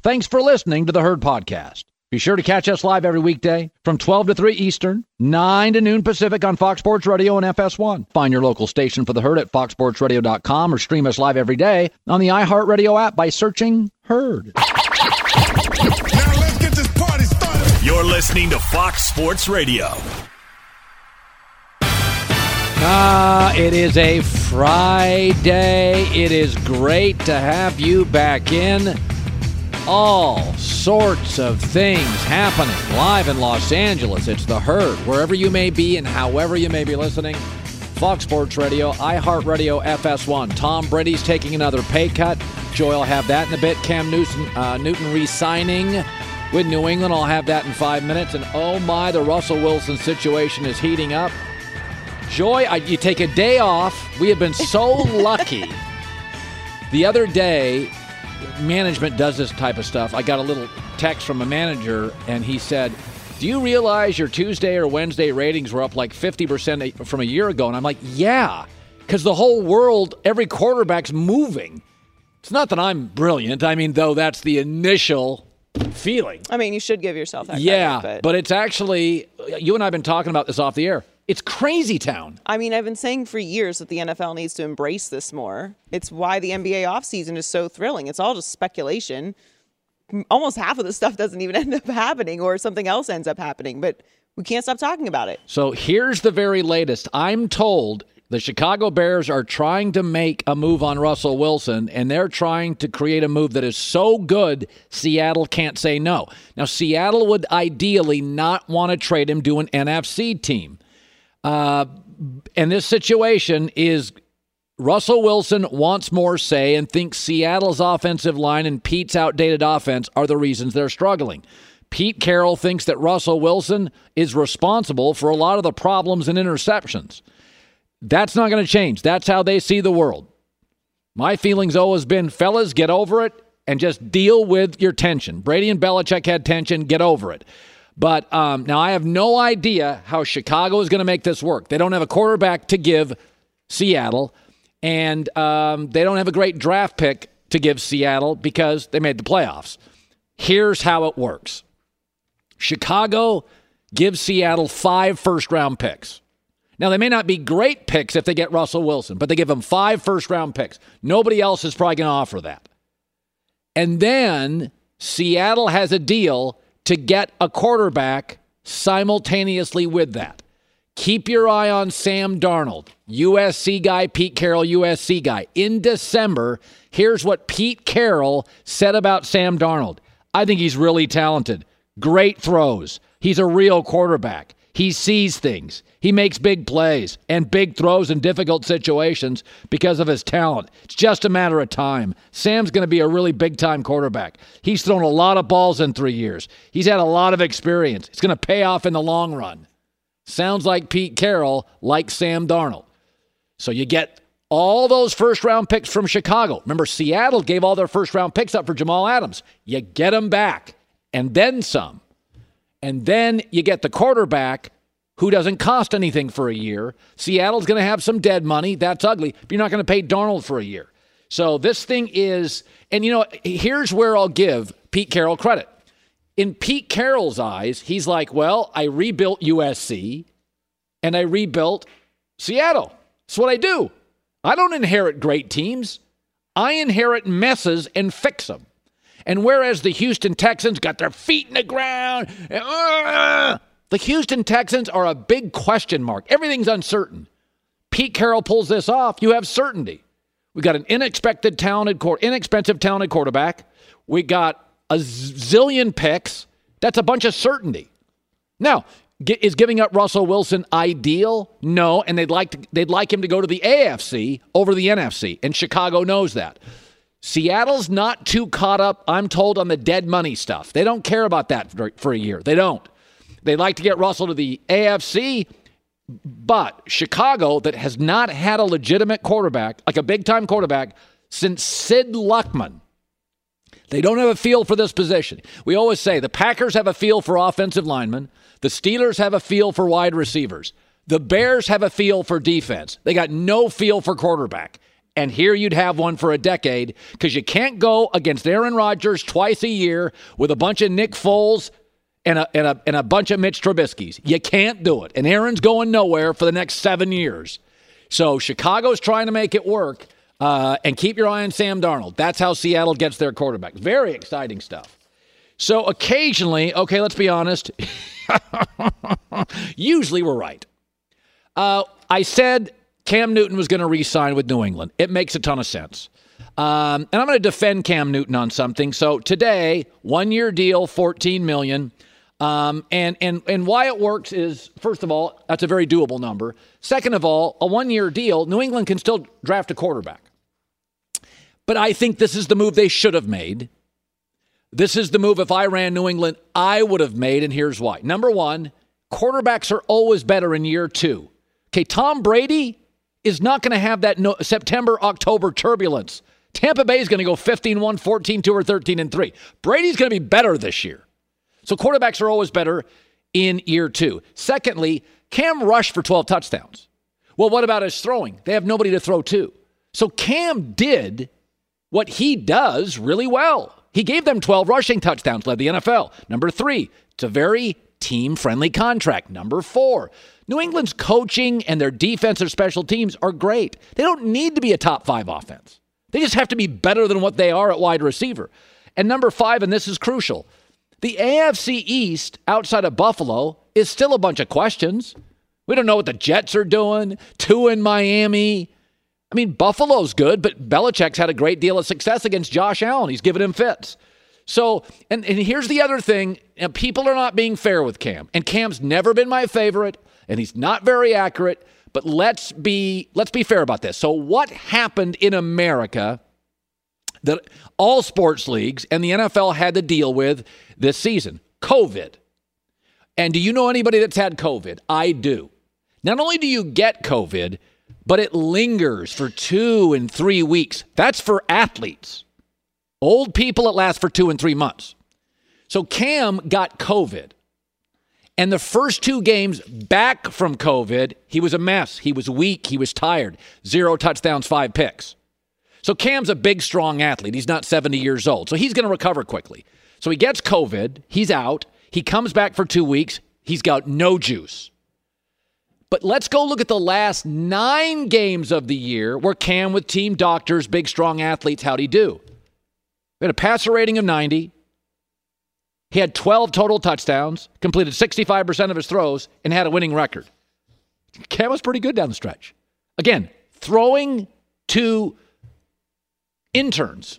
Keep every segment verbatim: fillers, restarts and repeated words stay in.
Thanks for listening to the Herd Podcast. Be sure to catch us live every weekday from twelve to three Eastern, nine to noon Pacific on Fox Sports Radio and F S one. Find your local station for the Herd at fox sports radio dot com or stream us live every day on the iHeartRadio app by searching Herd. Now let's get this party started. You're listening to Fox Sports Radio. Ah, it is a Friday. It is great to have you back in. All sorts of things happening live in Los Angeles. It's the Herd. Wherever you may be and however you may be listening, Fox Sports Radio, iHeartRadio, F S one. Tom Brady's taking another pay cut. Joy will have that in a bit. Cam Newton, uh, Newton re-signing with New England. I'll have that in five minutes. And oh my, the Russell Wilson situation is heating up. Joy, I, you take a day off. We have been so lucky. The other day, management does this type of stuff. I got a little text from a manager, and he said, do you realize your Tuesday or Wednesday ratings were up like fifty percent from a year ago? And I'm like, yeah, because the whole world, every quarterback's moving. It's not that I'm brilliant. I mean, though, that's the initial feeling. I mean, you should give yourself that yeah, credit. But. but it's actually, you and I have been talking about this off the air. It's crazy town. I mean, I've been saying for years that the N F L needs to embrace this more. It's why the N B A offseason is so thrilling. It's all just speculation. Almost half of the stuff doesn't even end up happening, or something else ends up happening. But we can't stop talking about it. So here's the very latest. I'm told the Chicago Bears are trying to make a move on Russell Wilson, and they're trying to create a move that is so good Seattle can't say no. Now, Seattle would ideally not want to trade him to an N F C team. Uh, and this situation is Russell Wilson wants more say and thinks Seattle's offensive line and Pete's outdated offense are the reasons they're struggling. Pete Carroll thinks that Russell Wilson is responsible for a lot of the problems and interceptions. That's not going to change. That's how they see the world. My feeling's always been, fellas, get over it and just deal with your tension. Brady and Belichick had tension. Get over it. But um, now I have no idea how Chicago is going to make this work. They don't have a quarterback to give Seattle, and um, they don't have a great draft pick to give Seattle because they made the playoffs. Here's how it works. Chicago gives Seattle five first-round picks. Now, they may not be great picks if they get Russell Wilson, but they give them five first-round picks. Nobody else is probably going to offer that. And then Seattle has a deal to get a quarterback simultaneously with that. Keep your eye on Sam Darnold, U S C guy, Pete Carroll, U S C guy. In December, here's what Pete Carroll said about Sam Darnold. I think he's really talented. Great throws. He's a real quarterback. He sees things. He makes big plays and big throws in difficult situations because of his talent. It's just a matter of time. Sam's going to be a really big-time quarterback. He's thrown a lot of balls in three years. He's had a lot of experience. It's going to pay off in the long run. Sounds like Pete Carroll likes Sam Darnold. So you get all those first-round picks from Chicago. Remember, Seattle gave all their first-round picks up for Jamal Adams. You get them back, and then some. And then you get the quarterback who doesn't cost anything for a year. Seattle's going to have some dead money. That's ugly. But you're not going to pay Darnold for a year. So this thing is, and you know, here's where I'll give Pete Carroll credit. In Pete Carroll's eyes, he's like, well, I rebuilt U S C and I rebuilt Seattle. That's what I do. I don't inherit great teams. I inherit messes and fix them. And whereas the Houston Texans got their feet in the ground, uh, the Houston Texans are a big question mark. Everything's uncertain. Pete Carroll pulls this off, you have certainty. We got an inexpected, talented, inexpensive, talented quarterback. We got a zillion picks. That's a bunch of certainty. Now, is giving up Russell Wilson ideal? No, and they'd like to, they'd like him to go to the A F C over the N F C, and Chicago knows that. Seattle's not too caught up, I'm told, on the dead money stuff. They don't care about that for, for a year. They don't. They'd like to get Russell to the A F C, but Chicago, that has not had a legitimate quarterback, like a big-time quarterback, since Sid Luckman, they don't have a feel for this position. We always say the Packers have a feel for offensive linemen. The Steelers have a feel for wide receivers. The Bears have a feel for defense. They got no feel for quarterback. And here you'd have one for a decade because you can't go against Aaron Rodgers twice a year with a bunch of Nick Foles and a, and a, and a bunch of Mitch Trubisky's. You can't do it. And Aaron's going nowhere for the next seven years. So Chicago's trying to make it work. Uh, and keep your eye on Sam Darnold. That's how Seattle gets their quarterback. Very exciting stuff. So occasionally, okay, let's be honest. Usually we're right. Uh, I said Cam Newton was going to re-sign with New England. It makes a ton of sense. Um, and I'm going to defend Cam Newton on something. So today, one-year deal, fourteen million dollars. Um, and, and, and why it works is, first of all, that's a very doable number. Second of all, a one-year deal, New England can still draft a quarterback. But I think this is the move they should have made. This is the move, if I ran New England, I would have made, and here's why. Number one, quarterbacks are always better in year two. Okay, Tom Brady is not going to have that no, September, October turbulence. Tampa Bay is going to go fifteen one, fourteen two, or thirteen three. Brady's going to be better this year. So quarterbacks are always better in year two. Secondly, Cam rushed for twelve touchdowns. Well, what about his throwing? They have nobody to throw to. So Cam did what he does really well. He gave them twelve rushing touchdowns, led the N F L. Number three, it's a very team-friendly contract. Number four, New England's coaching and their defensive special teams are great. They don't need to be a top five offense. They just have to be better than what they are at wide receiver. And number five, and this is crucial, the A F C East, outside of Buffalo, is still a bunch of questions. We don't know what the Jets are doing. Two in Miami. I mean, Buffalo's good, but Belichick's had a great deal of success against Josh Allen. He's given him fits. So, and, and here's the other thing. You know, people are not being fair with Cam. And Cam's never been my favorite, and he's not very accurate. But let's be let's be fair about this. So what happened in America that all sports leagues and the N F L had to deal with this season? COVID. And do you know anybody that's had COVID? I do. Not only do you get COVID, but it lingers for two and three weeks. That's for athletes. Old people, it lasts for two and three months. So Cam got COVID. And the first two games back from COVID, he was a mess. He was weak. He was tired. Zero touchdowns, five picks. So Cam's a big, strong athlete. He's not seventy years old. So he's going to recover quickly. So he gets COVID. He's out. He comes back for two weeks. He's got no juice. But let's go look at the last nine games of the year where Cam, with team doctors, big, strong athletes, how'd he do? He had a passer rating of ninety. He had twelve total touchdowns, completed sixty-five percent of his throws, and had a winning record. Cam was pretty good down the stretch. Again, throwing to interns.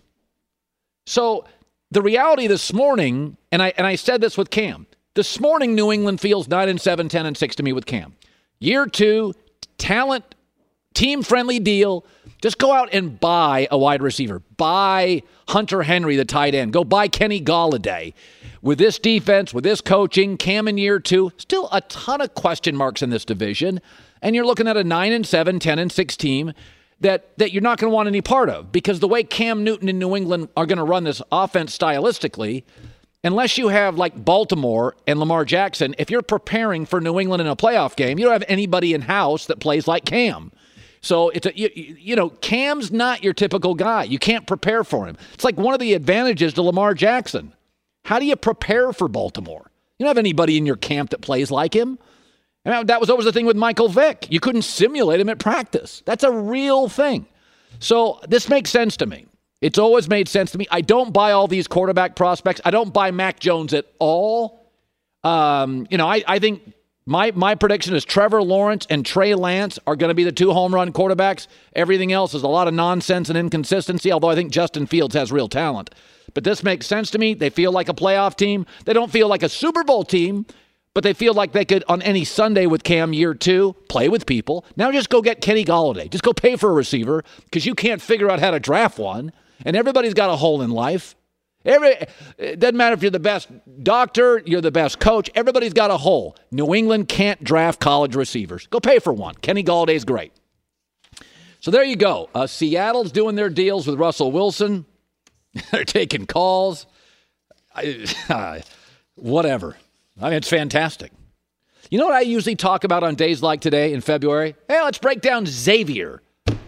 So the reality this morning, and I and I said this with Cam, this morning New England feels nine and seven, ten and six to me with Cam. Year two, talent, team-friendly deal. Just go out and buy a wide receiver. Buy Hunter Henry, the tight end. Go buy Kenny Golladay. With this defense, with this coaching, Cam in year two, still a ton of question marks in this division. And you're looking at a nine and seven, ten and six team that, that you're not going to want any part of. Because the way Cam Newton and New England are going to run this offense stylistically, unless you have like Baltimore and Lamar Jackson, if you're preparing for New England in a playoff game, you don't have anybody in-house that plays like Cam. So, it's a, you, you know, Cam's not your typical guy. You can't prepare for him. It's like one of the advantages to Lamar Jackson. How do you prepare for Baltimore? You don't have anybody in your camp that plays like him. And that was always the thing with Michael Vick. You couldn't simulate him at practice. That's a real thing. So this makes sense to me. It's always made sense to me. I don't buy all these quarterback prospects. I don't buy Mac Jones at all. Um, you know, I, I think my my prediction is Trevor Lawrence and Trey Lance are going to be the two home run quarterbacks. Everything else is a lot of nonsense and inconsistency, although I think Justin Fields has real talent. But this makes sense to me. They feel like a playoff team. They don't feel like a Super Bowl team, but they feel like they could, on any Sunday with Cam year two, play with people. Now just go get Kenny Golladay. Just go pay for a receiver because you can't figure out how to draft one. And everybody's got a hole in life. Every, it doesn't matter if you're the best doctor, you're the best coach. Everybody's got a hole. New England can't draft college receivers. Go pay for one. Kenny Galladay's great. So there you go. Uh, Seattle's doing their deals with Russell Wilson. They're taking calls. I, uh, whatever. I mean, it's fantastic. You know what I usually talk about on days like today in February? Hey, let's break down Xavier.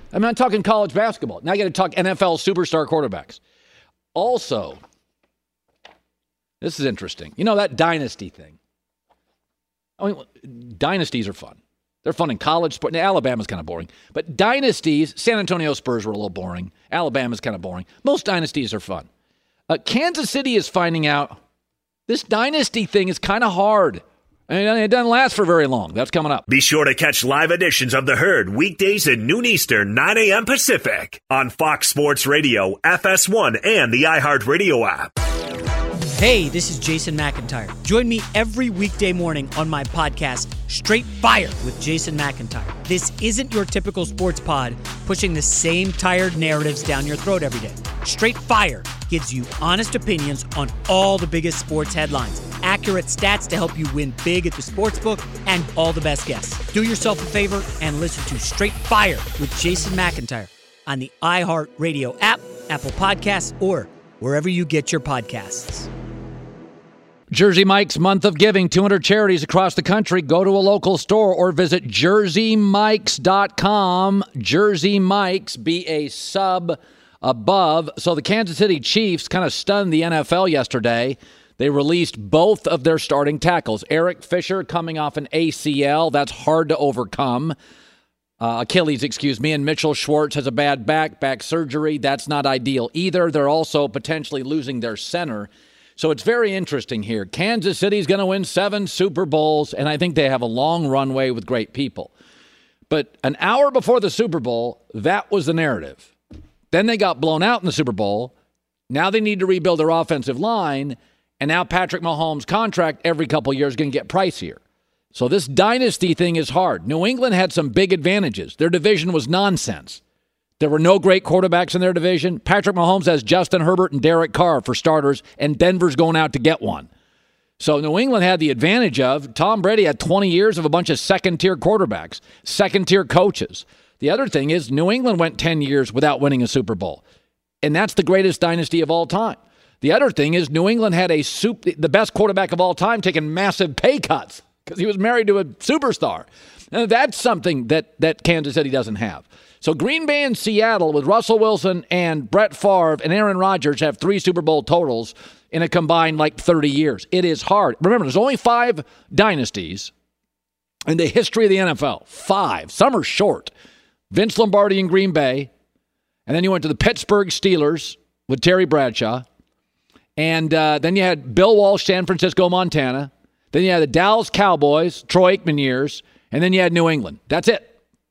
I'm not talking college basketball. Now I got to talk N F L superstar quarterbacks. Also, this is interesting. You know, that dynasty thing. I mean, dynasties are fun. They're fun in college sport. Now, Alabama's kind of boring. But dynasties, San Antonio Spurs were a little boring. Alabama's kind of boring. Most dynasties are fun. Uh, Kansas City is finding out this dynasty thing is kind of hard. And it doesn't last for very long. That's coming up. Be sure to catch live editions of The Herd weekdays at noon Eastern, nine a.m. Pacific on Fox Sports Radio, F S one, and the iHeartRadio app. Hey, this is Jason McIntyre. Join me every weekday morning on my podcast, Straight Fire with Jason McIntyre. This isn't your typical sports pod pushing the same tired narratives down your throat every day. Straight Fire gives you honest opinions on all the biggest sports headlines, accurate stats to help you win big at the sportsbook, and all the best guests. Do yourself a favor and listen to Straight Fire with Jason McIntyre on the iHeartRadio app, Apple Podcasts, or wherever you get your podcasts. Jersey Mike's Month of Giving, two hundred charities across the country. Go to a local store or visit jersey mikes dot com. Jersey Mike's, be a sub above. So the Kansas City Chiefs kind of stunned the N F L yesterday. They released both of their starting tackles. Eric Fisher coming off an A C L. That's hard to overcome. Uh, Achilles, excuse me. And Mitchell Schwartz has a bad back, back surgery. That's not ideal either. They're also potentially losing their center. So it's very interesting here. Kansas City's going to win seven Super Bowls, and I think they have a long runway with great people. But an hour before the Super Bowl, that was the narrative. Then they got blown out in the Super Bowl. Now they need to rebuild their offensive line, and now Patrick Mahomes' contract every couple of years is going to get pricier. So this dynasty thing is hard. New England had some big advantages. Their division was nonsense. There were no great quarterbacks in their division. Patrick Mahomes has Justin Herbert and Derek Carr for starters, and Denver's going out to get one. So New England had the advantage of Tom Brady had twenty years of a bunch of second-tier quarterbacks, second-tier coaches. The other thing is New England went ten years without winning a Super Bowl, and that's the greatest dynasty of all time. The other thing is New England had a super, the best quarterback of all time taking massive pay cuts because he was married to a superstar. And that's something that, that Kansas City doesn't have. So Green Bay and Seattle with Russell Wilson and Brett Favre and Aaron Rodgers have three Super Bowl totals in a combined like thirty years. It is hard. Remember, there's only five dynasties in the history of the N F L. Five. Some are short. Vince Lombardi in Green Bay. And then you went to the Pittsburgh Steelers with Terry Bradshaw. And uh, then you had Bill Walsh, San Francisco, Montana. Then you had the Dallas Cowboys, Troy Aikman years. And then you had New England. That's it.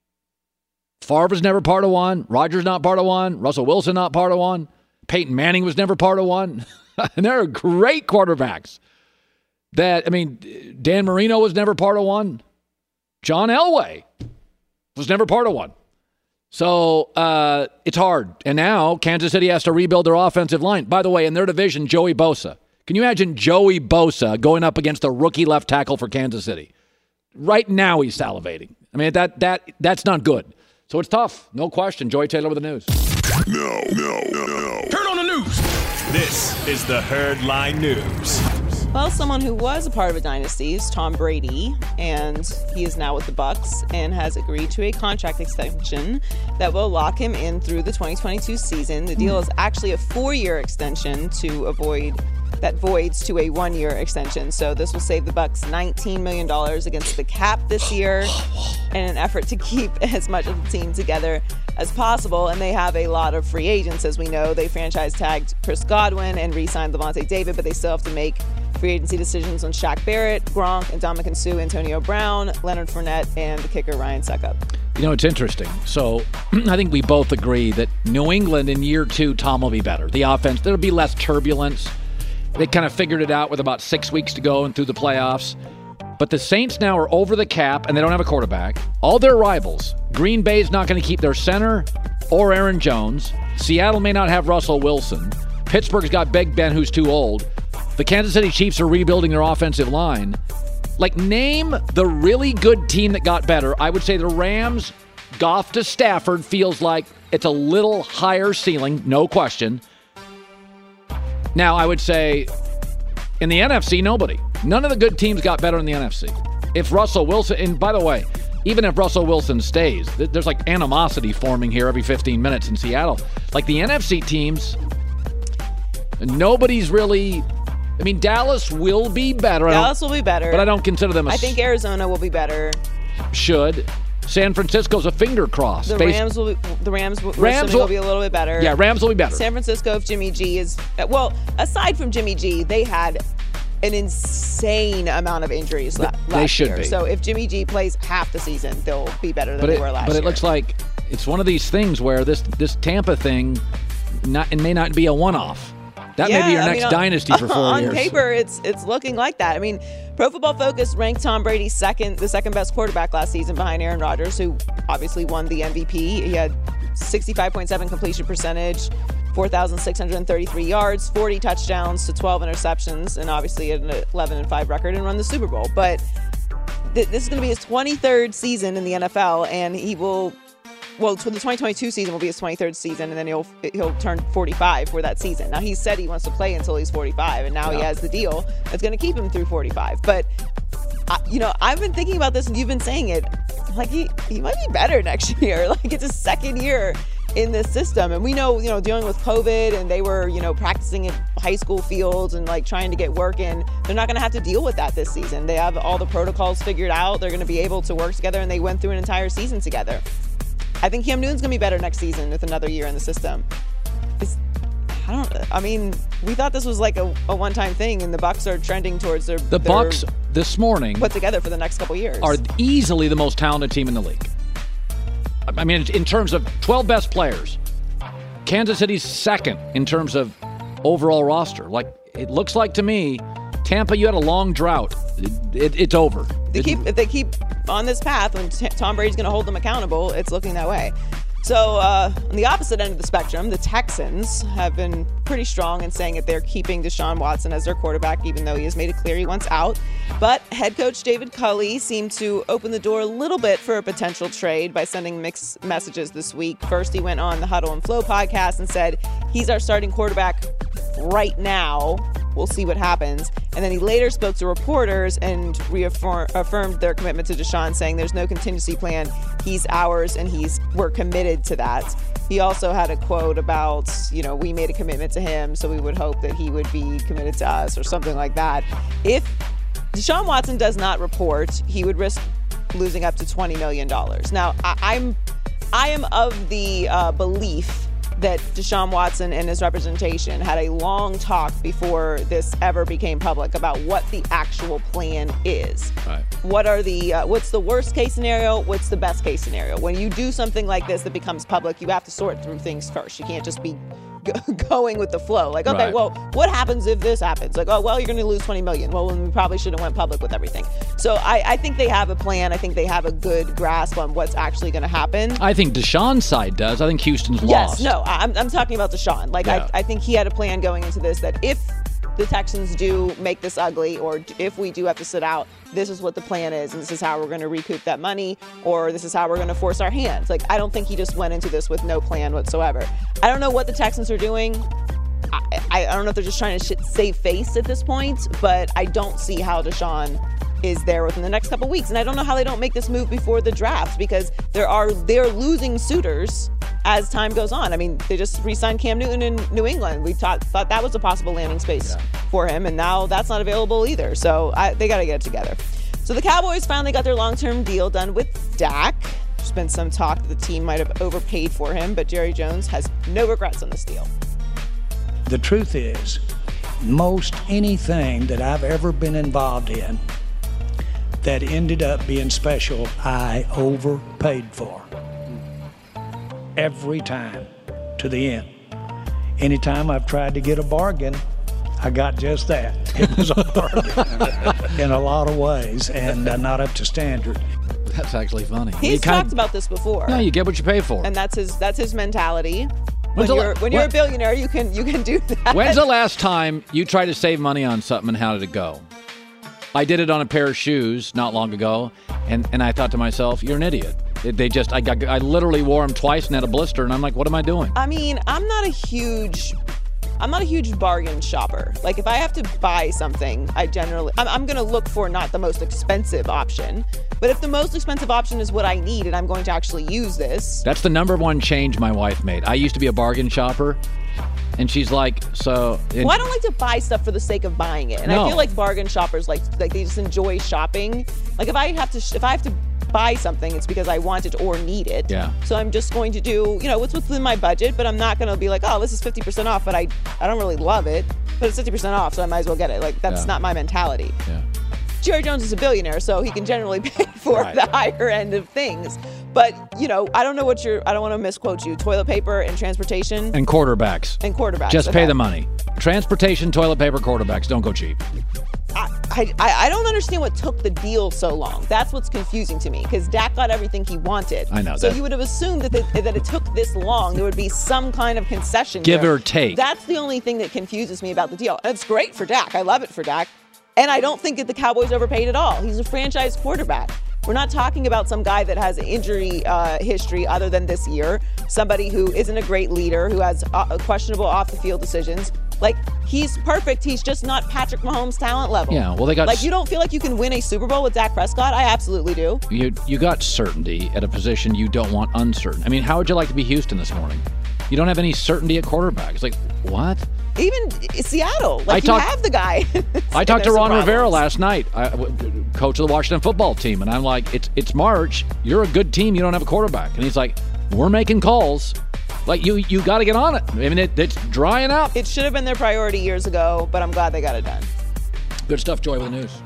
Favre was never part of one. Rodgers not part of one. Russell Wilson not part of one. Peyton Manning was never part of one. And there are great quarterbacks. That I mean, Dan Marino was never part of one. John Elway was never part of one. So uh, it's hard. And now Kansas City has to rebuild their offensive line. By the way, in their division, Joey Bosa. Can you imagine Joey Bosa going up against a rookie left tackle for Kansas City? Right now he's salivating. I mean, that that that's not good. So it's tough. No question. Joey Taylor with the news. No, no, no, no. Turn on the news. This is the Herd Line News. Well, someone who was a part of a dynasty is Tom Brady, and he is now with the Bucs and has agreed to a contract extension that will lock him in through the twenty twenty-two season. The deal is actually a four-year extension to avoid that voids to a one-year extension. So this will save the Bucs nineteen million dollars against the cap this year in an effort to keep as much of the team together as possible. And they have a lot of free agents, as we know. They franchise tagged Chris Godwin and re-signed Levante David, but they still have to make free agency decisions on Shaq Barrett, Gronk, and Ndamukong Suh, Antonio Brown, Leonard Fournette, and the kicker Ryan Suckup. You know, it's interesting. So I think we both agree that New England in year two, Tom will be better. The offense, there'll be less turbulence. They kind of figured it out with about six weeks to go and through the playoffs. But the Saints now are over the cap, and they don't have a quarterback. All their rivals. Green Bay's not going to keep their center or Aaron Jones. Seattle may not have Russell Wilson. Pittsburgh's got Big Ben, who's too old. The Kansas City Chiefs are rebuilding their offensive line. Like, name the really good team that got better. I would say the Rams, Goff to Stafford, feels like it's a little higher ceiling, no question. Now, I would say in the N F C, nobody. None of the good teams got better in the N F C. If Russell Wilson, and by the way, even if Russell Wilson stays, th- there's like animosity forming here every fifteen minutes in Seattle. Like the N F C teams, nobody's really. I mean, Dallas will be better. Dallas will be better. But I don't consider them a I think Arizona will be better. Should. San Francisco's a finger cross. The Based, Rams will be, the Rams, will, Rams will, will be a little bit better. Yeah, Rams will be better. San Francisco, if Jimmy G is well, aside from Jimmy G, they had an insane amount of injuries la- last they should year. be. So if Jimmy G plays half the season, they'll be better than but they it, were last but year. it looks like it's one of these things where this this Tampa thing, not it may not be a one-off. That yeah, may be your I next mean, on, dynasty for four on years. On paper, it's it's looking like that. I mean, Pro Football Focus ranked Tom Brady second, the second best quarterback last season behind Aaron Rodgers, who obviously won the M V P. He had sixty-five point seven completion percentage, four thousand six hundred thirty-three yards, forty touchdowns to twelve interceptions, and obviously an eleven and five record and run the Super Bowl. But th- this is going to be his twenty-third season in the N F L, and he will. Well, the twenty twenty-two season will be his twenty-third season, and then he'll he'll turn forty-five for that season. Now, he said he wants to play until he's forty-five, and now yeah. he has the deal that's going to keep him through forty-five. But, I, you know, I've been thinking about this, and you've been saying it. Like, he, he might be better next year. Like, it's his second year in this system. And we know, you know, dealing with COVID, and they were, you know, practicing at high school fields and, like, trying to get work in. They're not going to have to deal with that this season. They have all the protocols figured out. They're going to be able to work together, and they went through an entire season together. I think Cam Newton's going to be better next season with another year in the system. It's, I don't. I mean, we thought this was like a, a one-time thing, and the Bucs are trending towards their The their Bucs this morning put together for the next couple years are easily the most talented team in the league. I mean, in terms of twelve best players, Kansas City's second in terms of overall roster. Like, it looks like to me, Tampa, you had a long drought. It, it, it's over. They It- keep if they keep on this path, when t- Tom Brady's going to hold them accountable, it's looking that way. So uh, on the opposite end of the spectrum, the Texans have been pretty strong in saying that they're keeping Deshaun Watson as their quarterback, even though he has made it clear he wants out. But head coach David Culley seemed to open the door a little bit for a potential trade by sending mixed messages this week. First, he went on the Huddle and Flow podcast and said he's our starting quarterback right now. We'll see what happens. And then he later spoke to reporters and reaffirmed their commitment to Deshaun, saying there's no contingency plan. He's ours, and he's we're committed to that. He also had a quote about, you know, we made a commitment to him, so we would hope that he would be committed to us or something like that. If Deshaun Watson does not report, he would risk losing up to twenty million dollars. Now, I, I'm I am of the uh, belief that Deshaun Watson and his representation had a long talk before this ever became public about what the actual plan is. Right. What are the, uh, what's the worst case scenario? What's the best case scenario? When you do something like this that becomes public, you have to sort through things first. You can't just be g- going with the flow. Like, okay, Right. well, what happens if this happens? Like, oh, well, you're going to lose twenty million. Well, then we probably should have went public with everything. So I, I think they have a plan. I think they have a good grasp on what's actually going to happen. I think Deshaun's side does. I think Houston's Yes, lost. no, I'm, I'm talking about Deshaun. Like, Yeah. I, I think he had a plan going into this that if the Texans do make this ugly, or if we do have to sit out, this is what the plan is, and this is how we're going to recoup that money, or this is how we're going to force our hands. Like, I don't think he just went into this with no plan whatsoever. I don't know what the Texans are doing. I, I, I don't know if they're just trying to sh- save face at this point, but I don't see how Deshaun is there within the next couple weeks. And I don't know how they don't make this move before the draft, because there are they're losing suitors as time goes on. I mean, they just re-signed Cam Newton in New England. We thought, thought that was a possible landing space Yeah. for him, and now that's not available either. So I, they got to get it together. So the Cowboys finally got their long-term deal done with Dak. There's been some talk that the team might have overpaid for him, but Jerry Jones has no regrets on this deal. The truth is, most anything that I've ever been involved in that ended up being special, I overpaid for. Every time, to the end. Anytime I've tried to get a bargain, I got just that. It was a bargain in a lot of ways, and uh, not up to standard. That's actually funny. He's You kinda- talked about this before. No, you get what you pay for. and that's his that's his mentality. When When's the la- you're when you're when- a billionaire, you can you can do that. When's the last time you tried to save money on something, and how did it go? I did it on a pair of shoes not long ago, and, and I thought to myself, you're an idiot. They- They just, I got, I literally wore them twice and had a blister, and I'm like, what am I doing? I mean, I'm not a huge, I'm not a huge bargain shopper. Like, if I have to buy something, I generally, I'm, I'm going to look for not the most expensive option, But if the most expensive option is what I need and I'm going to actually use this. That's the number one change my wife made. I used to be a bargain shopper. And she's like, so. Well, I don't like to buy stuff for the sake of buying it. And no. I feel like bargain shoppers, like, like they just enjoy shopping. Like if I have to, if I have to buy something, it's because I want it or need it. Yeah. So I'm just going to do, you know, what's within my budget, but I'm not going to be like, oh, this is fifty percent off, but I, I don't really love it. But it's fifty percent off, so I might as well get it. Like, that's yeah. not my mentality. Yeah. Jerry Jones is a billionaire, so he can generally pay for right. the higher end of things. But, you know, I don't know what you're, I don't want to misquote you. Toilet paper and transportation. And quarterbacks. And quarterbacks. Just okay. pay the money. Transportation, toilet paper, quarterbacks. Don't go cheap. I, I, I don't understand what took the deal so long. That's what's confusing to me, because Dak got everything he wanted. I know. So that. you would have assumed that, the, that it took this long. There would be some kind of concession. Give there. or take. That's the only thing that confuses me about the deal. And it's great for Dak. I love it for Dak. And I don't think that the Cowboys overpaid at all. He's a franchise quarterback. We're not talking about some guy that has injury uh, history other than this year, somebody who isn't a great leader, who has uh, questionable off-the-field decisions. Like, he's perfect. He's just not Patrick Mahomes' talent level. Yeah, well, they got... Like, you don't feel like you can win a Super Bowl with Dak Prescott? I absolutely do. You, you got certainty at a position you don't want uncertain. I mean, how would you like to be Houston this morning? You don't have any certainty at quarterback. It's like, what? Even Seattle, like, I you talk, have the guy. I talked to Ron Rivera last night, I, coach of the Washington football team, and I'm like, it's it's March. You're a good team. You don't have a quarterback. And he's like, we're making calls. Like, you you got to get on it. I mean, it, it's drying up. It should have been their priority years ago, but I'm glad they got it done. Good stuff, Joy, with the news.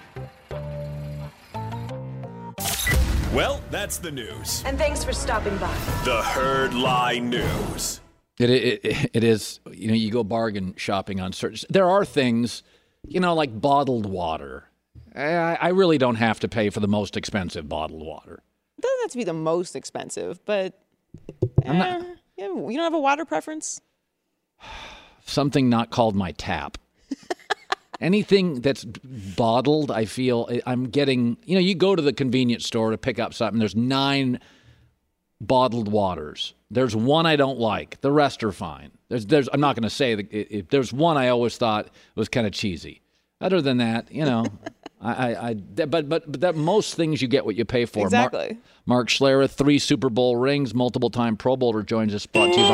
Well, that's the news. And thanks for stopping by. The Herd Lie News. It, it it is, you know, you go bargain shopping on certain, there are things, you know, like bottled water. I, I really don't have to pay for the most expensive bottled water. It doesn't have to be the most expensive, but eh, not, you don't have a water preference? Something not called my tap. Anything that's bottled, I feel I'm getting, you know, you go to the convenience store to pick up something, there's nine bottled waters. There's one I don't like. The rest are fine. There's, there's. I'm not going to say that. If there's one I always thought was kind of cheesy. Other than that, you know, I, I, I, but but but that most things you get what you pay for. Exactly. Mark, Mark Schlereth, three Super Bowl rings, multiple time Pro Bowler, joins us. Brought to you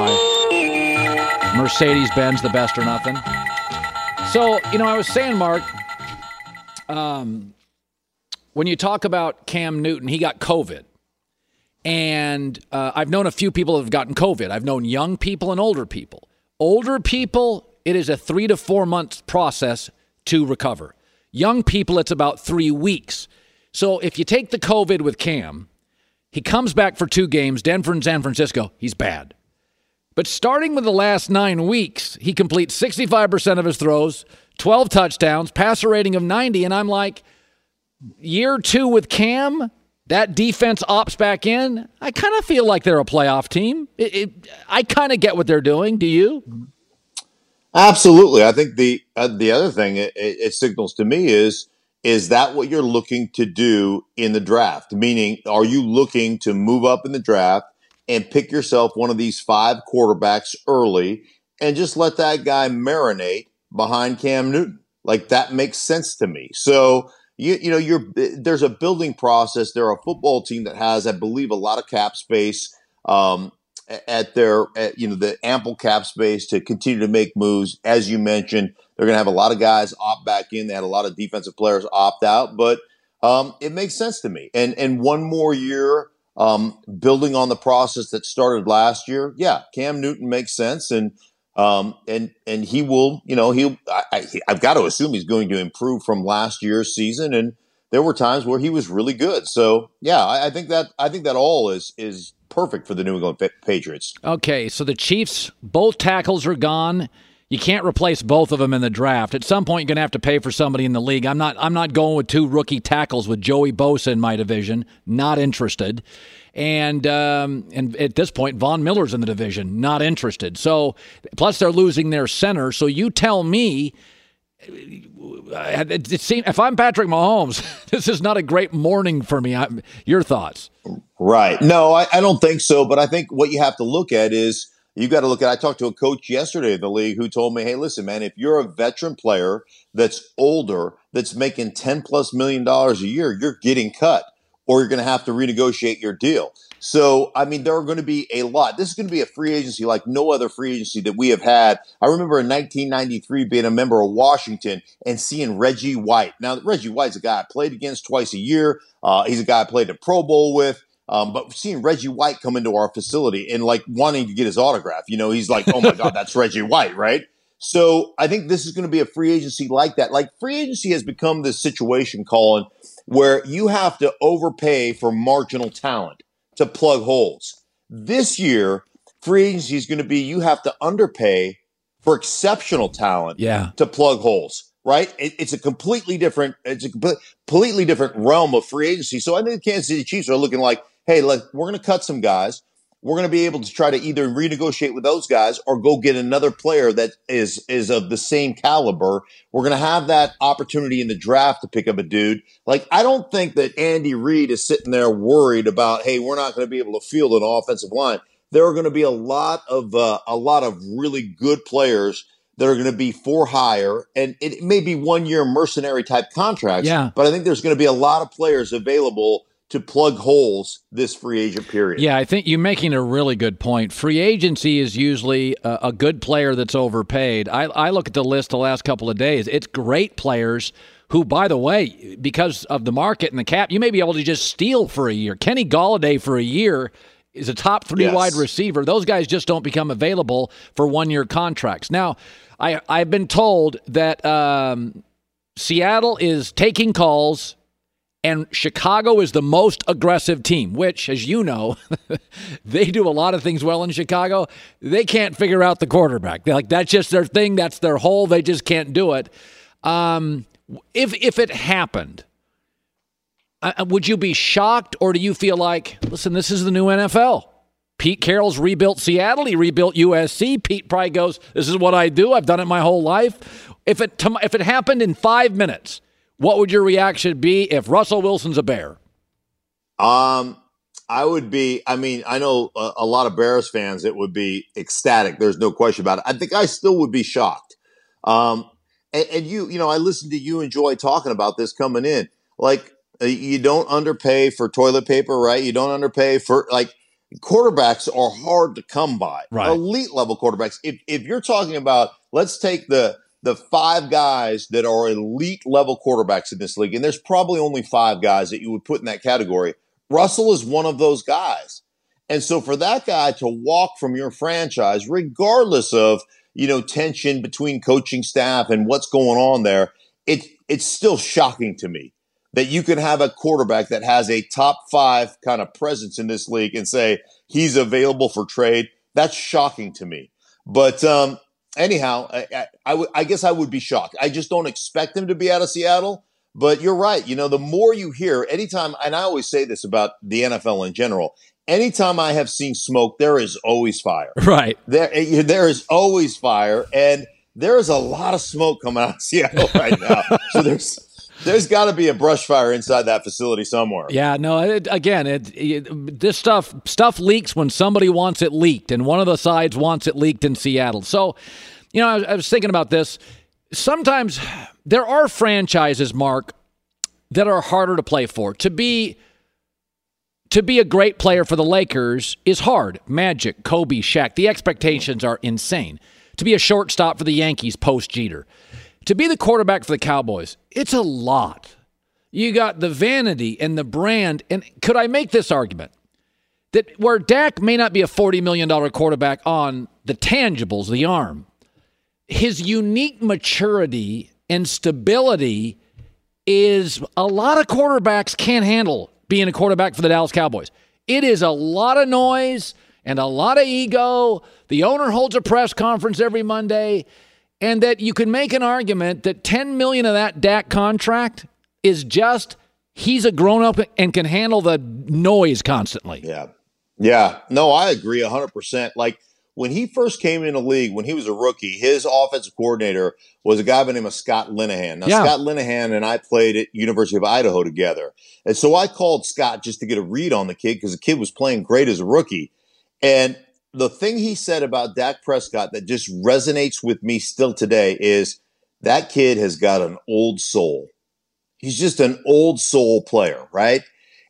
by Mercedes-Benz, the best or nothing. So, you know, I was saying, Mark, um, when you talk about Cam Newton, he got COVID. And uh, I've known a few people that have gotten COVID. I've known young people and older people. Older people, it is a three to four month process to recover. Young people, it's about three weeks. So if you take the COVID with Cam, he comes back for two games, Denver and San Francisco, he's bad. But starting with the last nine weeks, he completes sixty-five percent of his throws, twelve touchdowns, passer rating of ninety, and I'm like, year two with Cam, that defense opts back in. I kind of feel like they're a playoff team. It, it, I kind of get what they're doing. Do you? Absolutely. I think the uh, the other thing it, it signals to me is is that what you're looking to do in the draft? Meaning, are you looking to move up in the draft and pick yourself one of these five quarterbacks early and just let that guy marinate behind Cam Newton? Like, that makes sense to me. So. You, you know, you're, there's a building process. They're a football team that has, I believe, a lot of cap space um, at their, at, you know, the ample cap space to continue to make moves. As you mentioned, they're going to have a lot of guys opt back in. They had a lot of defensive players opt out, but um, it makes sense to me. And and one more year, um, building on the process that started last year, yeah, Cam Newton makes sense. And Um, and, and he will, you know, he'll, I, I, I've got to assume he's going to improve from last year's season. And there were times where he was really good. So yeah, I, I think that, I think that all is, is perfect for the New England Patriots. Okay. So the Chiefs, both tackles are gone. You can't replace both of them in the draft. At some point, you're going to have to pay for somebody in the league. I'm not, I'm not going with two rookie tackles with Joey Bosa in my division. Not interested. And um, and at this point, Von Miller's in the division. Not interested. So, plus they're losing their center. So you tell me, it, it seems, if I'm Patrick Mahomes, this is not a great morning for me. I'm, your thoughts? Right. No, I, I don't think so. But I think what you have to look at is you got to look at, I talked to a coach yesterday in the league who told me, hey, listen, man, if you're a veteran player that's older, that's making ten plus million dollars a year, you're getting cut. or you're going to have to renegotiate your deal. So, I mean, there are going to be a lot. This is going to be a free agency like no other free agency that we have had. I remember in nineteen ninety-three being a member of Washington and seeing Reggie White. Now, Reggie White's a guy I played against twice a year. Uh, he's a guy I played the Pro Bowl with. Um, but seeing Reggie White come into our facility and like wanting to get his autograph, you know, he's like, oh my God, that's Reggie White, right? So I think this is going to be a free agency like that. Like free agency has become this situation, Colin, where you have to overpay for marginal talent to plug holes. This year, free agency is going to be you have to underpay for exceptional talent yeah. to plug holes, right? It, it's a completely different, it's a completely different realm of free agency. So I think the Kansas City Chiefs are looking like, hey, look, we're going to cut some guys. We're going to be able to try to either renegotiate with those guys or go get another player that is is of the same caliber. We're going to have that opportunity in the draft to pick up a dude. Like, I don't think that Andy Reid is sitting there worried about, hey, we're not going to be able to field an offensive line. There are going to be a lot of uh, a lot of really good players that are going to be for hire, and it may be one year mercenary type contracts. Yeah. But I think there's going to be a lot of players available to plug holes this free agent period. Yeah, I think you're making a really good point. Free agency is usually a, a good player that's overpaid. I, I look at the list the last couple of days. It's great players who, by the way, because of the market and the cap, you may be able to just steal for a year. Kenny Golladay for a year is a top three Yes. wide receiver. Those guys just don't become available for one-year contracts. Now, I, I've been told that um, Seattle is taking calls and Chicago is the most aggressive team, which, as you know, they do a lot of things well in Chicago. They can't figure out the quarterback. They're like, that's just their thing. That's their hole. They just can't do it. Um, if if it happened, uh, would you be shocked, or do you feel like, listen, this is the new N F L? Pete Carroll's rebuilt Seattle. He rebuilt U S C. Pete probably goes, this is what I do. I've done it my whole life. If it if it happened in five minutes, what would your reaction be if Russell Wilson's a Bear? Um, I would be, I mean, I know a, a lot of Bears fans that would be ecstatic. There's no question about it. I think I still would be shocked. Um, and, and you, you know, I listened to you and Joy talking about this coming in. Like, uh, you don't underpay for toilet paper, right? You don't underpay for, like, quarterbacks are hard to come by. Right. Elite level quarterbacks. If if you're talking about, let's take the the five guys that are elite level quarterbacks in this league, and there's probably only five guys that you would put in that category. Russell is one of those guys. And so for that guy to walk from your franchise, regardless of, you know, tension between coaching staff and what's going on there, it, it's still shocking to me that you can have a quarterback that has a top five kind of presence in this league and say he's available for trade. That's shocking to me. But um, anyhow, I, I, I, w- I guess I would be shocked. I just don't expect him to be out of Seattle. But you're right. You know, the more you hear, anytime, and I always say this about the N F L in general, anytime I have seen smoke, there is always fire. Right. There, there is always fire. And there is a lot of smoke coming out of Seattle right now. So there's there's got to be a brush fire inside that facility somewhere. Yeah, no, it, again, it, it, this stuff stuff leaks when somebody wants it leaked, and one of the sides wants it leaked in Seattle. So, you know, I, I was thinking about this. Sometimes there are franchises, Mark, that are harder to play for. To be to be a great player for the Lakers is hard. Magic, Kobe, Shaq, the expectations are insane. To be a shortstop for the Yankees post-Jeter. To be the quarterback for the Cowboys, it's a lot. You got the vanity and the brand. And could I make this argument? That where Dak may not be a forty million dollars quarterback on the tangibles, the arm, his unique maturity and stability is a lot of quarterbacks can't handle being a quarterback for the Dallas Cowboys. It is a lot of noise and a lot of ego. The owner holds a press conference every Monday, and that you can make an argument that ten million dollars of that Dak contract is just he's a grown-up and can handle the noise constantly. Yeah. Yeah. No, I agree one hundred percent. Like, when he first came in the league, when he was a rookie, his offensive coordinator was a guy by the name of Scott Linehan. Now, Yeah. Scott Linehan and I played at University of Idaho together. And so I called Scott just to get a read on the kid because the kid was playing great as a rookie. And the thing he said about Dak Prescott that just resonates with me still today is that kid has got an old soul. He's just an old soul player, right?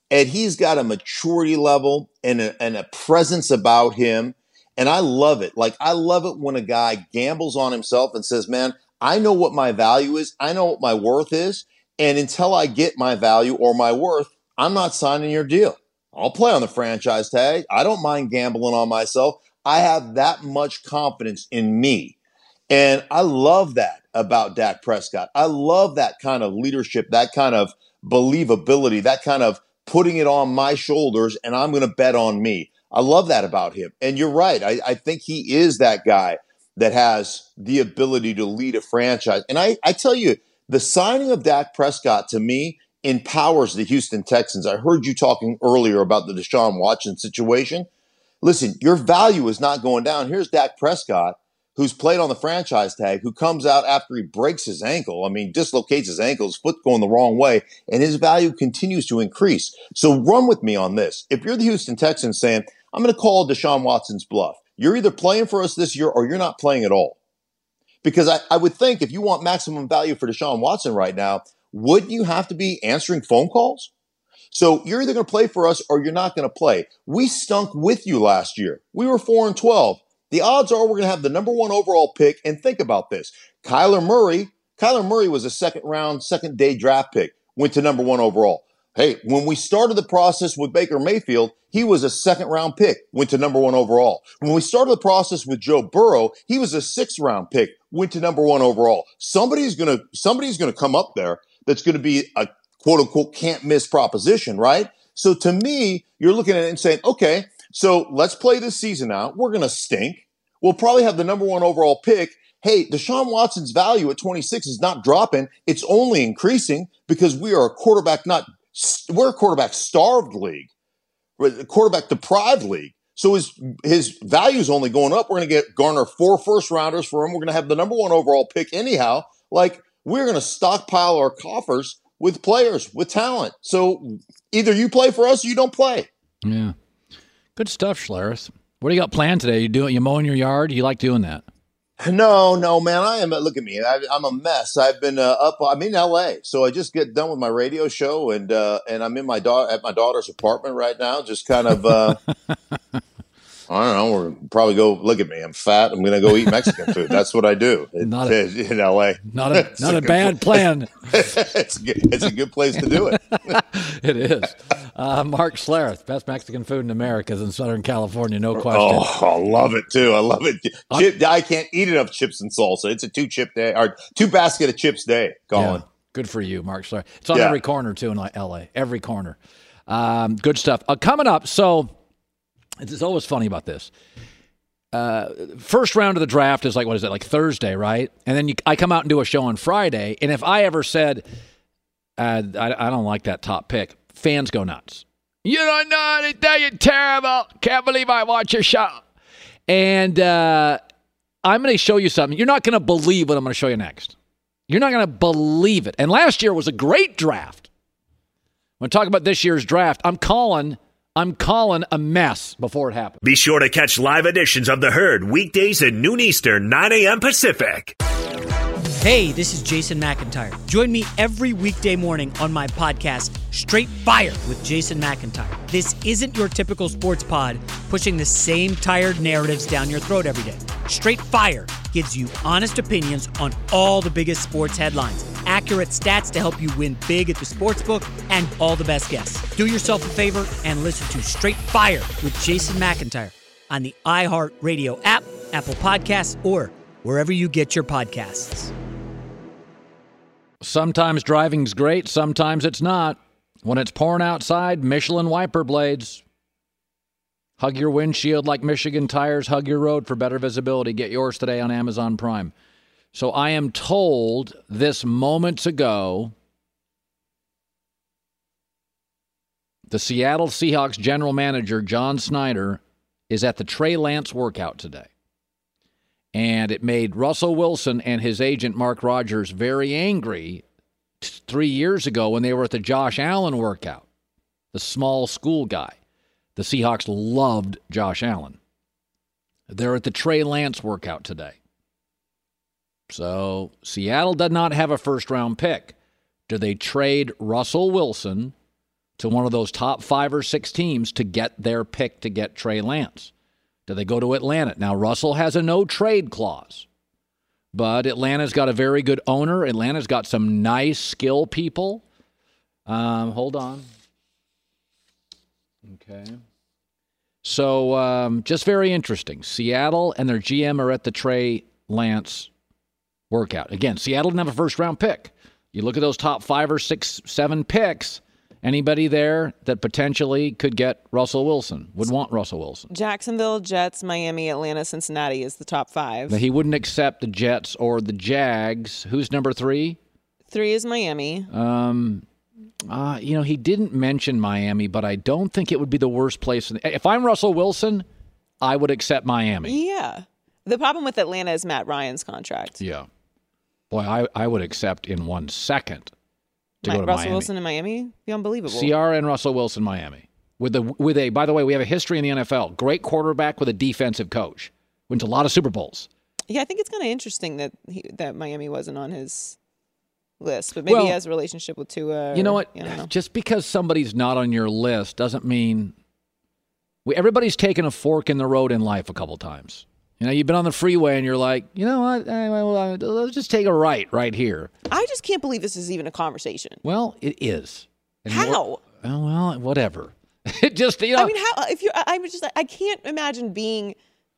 And he's got a maturity level and a, and a presence about him. And I love it. Like, I love it when a guy gambles on himself and says, man, I know what my value is. I know what my worth is. And until I get my value or my worth, I'm not signing your deal. I'll play on the franchise tag. I don't mind gambling on myself. I have that much confidence in me. And I love that about Dak Prescott. I love that kind of leadership, that kind of believability, that kind of putting it on my shoulders, and I'm going to bet on me. I love that about him. And you're right. I, I think he is that guy that has the ability to lead a franchise. And I, I tell you, the signing of Dak Prescott, to me, empowers the Houston Texans. I heard you talking earlier about the Deshaun Watson situation. Listen, your value is not going down. Here's Dak Prescott, who's played on the franchise tag, who comes out after he breaks his ankle. I mean, dislocates his ankle, his foot going the wrong way, and his value continues to increase. So run with me on this. If you're the Houston Texans saying, I'm going to call Deshaun Watson's bluff, you're either playing for us this year or you're not playing at all. Because I, I would think if you want maximum value for Deshaun Watson right now, wouldn't you have to be answering phone calls? So you're either going to play for us or you're not going to play. We stunk with you last year. We were four and twelve. The odds are we're going to have the number one overall pick. And think about this. Kyler Murray, Kyler Murray was a second round, second day draft pick, went to number one overall. Hey, when we started the process with Baker Mayfield, he was a second round pick, went to number one overall. When we started the process with Joe Burrow, he was a sixth round pick, went to number one overall. Somebody's going to, somebody's going to come up there that's going to be a quote unquote can't miss proposition, right? So to me, you're looking at it and saying, okay, so let's play this season out. We're going to stink. We'll probably have the number one overall pick. Hey, Deshaun Watson's value at twenty-six is not dropping. It's only increasing because we are a quarterback not, we're a quarterback starved league, a quarterback deprived league. So his, his value is only going up. We're going to get garner four first rounders for him. We're going to have the number one overall pick anyhow. Like, we're going to stockpile our coffers with players, with talent. So either you play for us or you don't play. Yeah. Good stuff, Schlereth. What do you got planned today? You doing? You mowing your yard? You like doing that? No, no, man. I am. Look at me. I, I'm a mess. I've been uh, up. I'm in L A, so I just get done with my radio show, and uh, and I'm in my da- at my daughter's apartment right now. Just kind of. Uh, I don't know. We're probably go. Look at me. I'm fat. I'm going to go eat Mexican food. That's what I do in, not a, in L A. Not a not a, a bad plan. it's good, it's a good place to do it. It is. Uh, Mark Schlereth, best Mexican food in America is in Southern California, no question. Oh, I love it too. I love it. Chip, I can't eat enough chips and salsa. It's a two chip day or two basket of chips day, Colin. Yeah, good for you, Mark Schlereth. It's on yeah. every corner too in L A. Every corner. Um, good stuff. Uh, coming up, so it's always funny about this. Uh, first round of the draft is like, what is it, like Thursday, right? And then you, I come out and do a show on Friday, and if I ever said, uh, I, I don't like that top pick, fans go nuts. You don't know anything, you're terrible. Can't believe I watch your show. And uh, I'm going to show you something. You're not going to believe what I'm going to show you next. You're not going to believe it. And last year was a great draft. When I talk about this year's draft, I'm calling I'm calling a mess before it happens. Be sure to catch live editions of The Herd weekdays at noon Eastern, nine a.m. Pacific. Hey, this is Jason McIntyre. Join me every weekday morning on my podcast, Straight Fire with Jason McIntyre. This isn't your typical sports pod pushing the same tired narratives down your throat every day. Straight Fire gives you honest opinions on all the biggest sports headlines, accurate stats to help you win big at the sportsbook, and all the best guests. Do yourself a favor and listen to Straight Fire with Jason McIntyre on the iHeartRadio app, Apple Podcasts, or wherever you get your podcasts. Sometimes driving's great, sometimes it's not. When it's pouring outside, Michelin wiper blades. Hug your windshield like Michigan tires. Hug your road for better visibility. Get yours today on Amazon Prime. So I am told this moments ago, the Seattle Seahawks general manager, John Snyder, is at the Trey Lance workout today. And it made Russell Wilson and his agent, Mark Rogers, very angry t- three years ago when they were at the Josh Allen workout, the small school guy. The Seahawks loved Josh Allen. They're at the Trey Lance workout today. So Seattle did not have a first-round pick. Do they trade Russell Wilson to one of those top five or six teams to get their pick to get Trey Lance? Do they go to Atlanta? Now, Russell has a no-trade clause, but Atlanta's got a very good owner. Atlanta's got some nice skill people. Um, hold on. Okay. So um, just very interesting. Seattle and their G M are at the Trey Lance workout. Again, Seattle didn't have a first-round pick. You look at those top five or six, seven picks, anybody there that potentially could get Russell Wilson, would want Russell Wilson. Jacksonville, Jets, Miami, Atlanta, Cincinnati is the top five. But he wouldn't accept the Jets or the Jags. Who's number three? Three is Miami. Um, uh, you know, he didn't mention Miami, but I don't think it would be the worst place. If I'm Russell Wilson, I would accept Miami. Yeah. The problem with Atlanta is Matt Ryan's contract. Yeah. Boy, I, I would accept in one second to My, go to Russell Miami. Wilson in Miami? Be unbelievable. Ciara and Russell Wilson, Miami. With a, with a, by the way, we have a history in the N F L. Great quarterback with a defensive coach. Went to a lot of Super Bowls. Yeah, I think it's kind of interesting that he, that Miami wasn't on his list, but maybe Well, he has a relationship with Tua. Or, You know what? I don't know. Just because somebody's not on your list doesn't mean we, everybody's taken a fork in the road in life a couple times. You know, you've been on the freeway and you're like, you know what? Eh, well, uh, let's just take a right right here. I just can't believe this is even a conversation. Well, it is. And How? more- Oh, well, whatever. It just, you know. I mean, how? If you, I, I'm just, like, I can't imagine being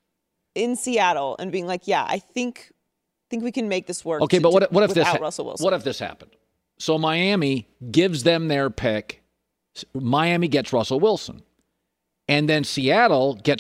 in Seattle and being like, yeah, I think, think we can make this work. Okay, to- but what, to- what if this without ha- Russell Wilson? What if this happened? So Miami gives them their pick. Miami gets Russell Wilson. And then Seattle gets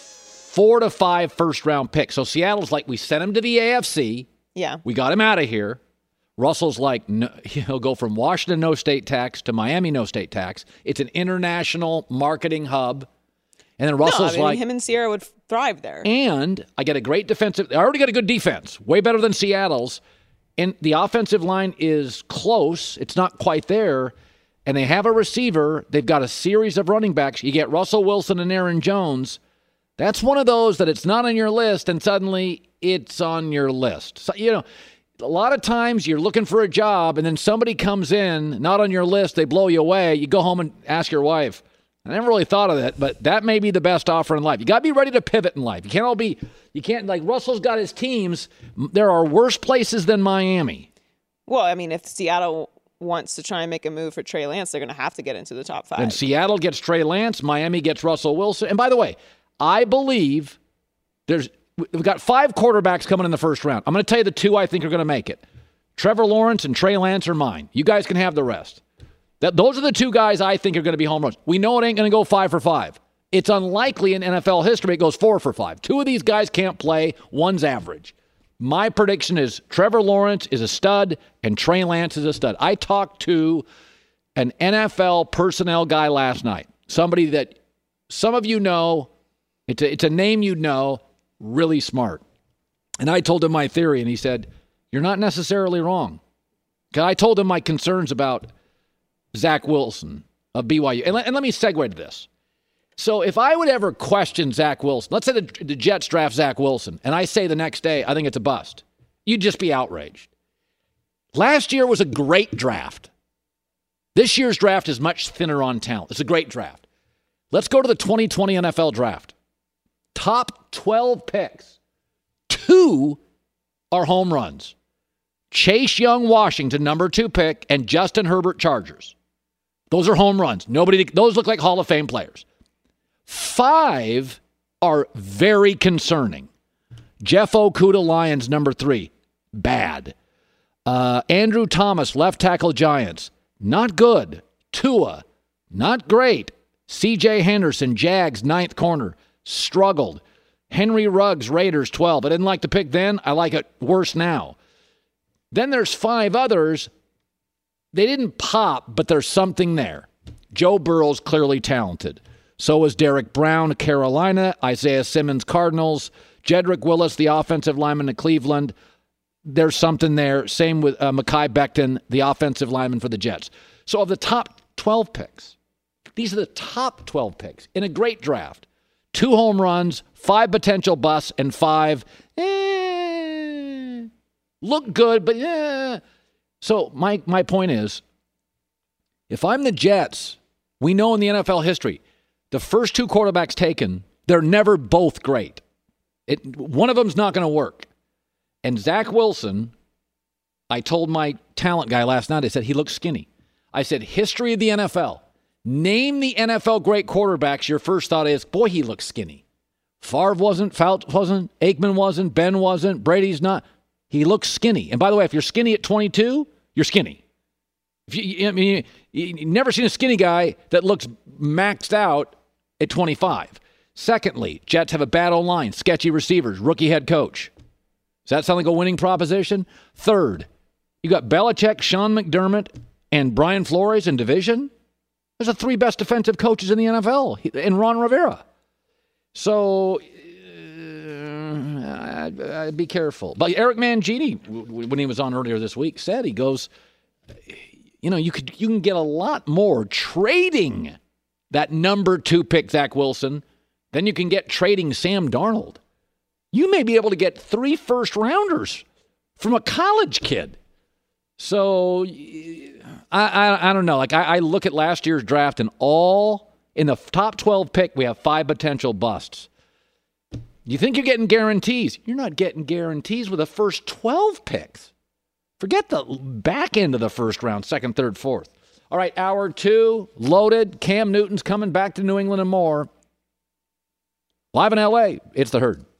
four to five first-round picks. So Seattle's like, we sent him to the A F C. Yeah. We got him out of here. Russell's like, no, he'll go from Washington no state tax to Miami no state tax. It's an international marketing hub. And then Russell's no, I mean, like, him and Sierra would thrive there. and I get a great defensive. I already got a good defense, way better than Seattle's. And the offensive line is close. It's not quite there. And they have a receiver. They've got a series of running backs. You get Russell Wilson and Aaron Jones. That's one of those that it's not on your list, and suddenly it's on your list. So, you know, a lot of times you're looking for a job, and then somebody comes in, not on your list, they blow you away. You go home and ask your wife, I never really thought of that, but that may be the best offer in life. You got to be ready to pivot in life. You can't all be, you can't, like Russell's got his teams. There are worse places than Miami. Well, I mean, if Seattle wants to try and make a move for Trey Lance, they're going to have to get into the top five. And Seattle gets Trey Lance, Miami gets Russell Wilson. And by the way, I believe there's we've got five quarterbacks coming in the first round. I'm going to tell you the two I think are going to make it. Trevor Lawrence and Trey Lance are mine. You guys can have the rest. That, those are the two guys I think are going to be home runs. We know it ain't going to go five for five. It's unlikely in N F L history it goes four for five. Two of these guys can't play. One's average. My prediction is Trevor Lawrence is a stud and Trey Lance is a stud. I talked to an N F L personnel guy last night, somebody that some of you know. It's a, it's a name you'd know, really smart. And I told him my theory, and he said, you're not necessarily wrong. 'Cause I told him my concerns about Zach Wilson of B Y U. And let, and let me segue to this. So if I would ever question Zach Wilson, let's say the, the Jets draft Zach Wilson, and I say the next day, I think it's a bust, you'd just be outraged. Last year was a great draft. This year's draft is much thinner on talent. It's a great draft. Let's go to the twenty twenty N F L draft. Top twelve picks. Two are home runs. Chase Young, Washington, number two pick, and Justin Herbert, Chargers. Those are home runs. Nobody, those look like Hall of Fame players. Five are very concerning. Jeff Okudah, Lions, number three. Bad. Uh, Andrew Thomas, left tackle, Giants. Not good. Tua, not great. C J Henderson, Jags, ninth corner. Struggled. Henry Ruggs, Raiders, twelve. I didn't like the pick then. I like it worse now. Then there's five others. They didn't pop, but there's something there. Joe Burrow's clearly talented. So is Derek Brown, Carolina. Isaiah Simmons, Cardinals. Jedrick Willis, the offensive lineman of Cleveland. There's something there. Same with uh, Mekhi Becton, the offensive lineman for the Jets. So of the top twelve picks, these are the top twelve picks in a great draft. Two home runs, five potential busts, and five eh, look good, but eh. So my, my point is, if I'm the Jets We know in the N F L history, the first two quarterbacks taken, they're never both great. It, one of them's not going to work. And Zach Wilson, I told my talent guy last night, I said, he looks skinny. I said, history of the N F L. Name the N F L great quarterbacks. Your first thought is, boy, he looks skinny. Favre wasn't, Fouts wasn't, Aikman wasn't, Ben wasn't, Brady's not. He looks skinny. And by the way, if you're skinny at twenty-two, you're skinny. If you, I mean, you've never seen a skinny guy that looks maxed out at twenty-five. Secondly, Jets have a bad O-line, sketchy receivers, rookie head coach. Does that sound like a winning proposition? Third, you got Belichick, Sean McDermott, and Brian Flores in division. Those are the three best defensive coaches in the N F L, and Ron Rivera. So, uh, I'd, I'd be careful. But Eric Mangini, when he was on earlier this week, said, he goes, you know, you could you can get a lot more trading that number two pick, Zach Wilson, than you can get trading Sam Darnold. You may be able to get three first rounders from a college kid. So I I, I don't know. Like I, I look at last year's draft, and all in the top twelve pick, we have five potential busts. You think you're getting guarantees? You're not getting guarantees with the first twelve picks. Forget the back end of the first round, second, third, fourth. All right, hour two, loaded. Cam Newton's coming back to New England and more. Live in L A, it's The Herd.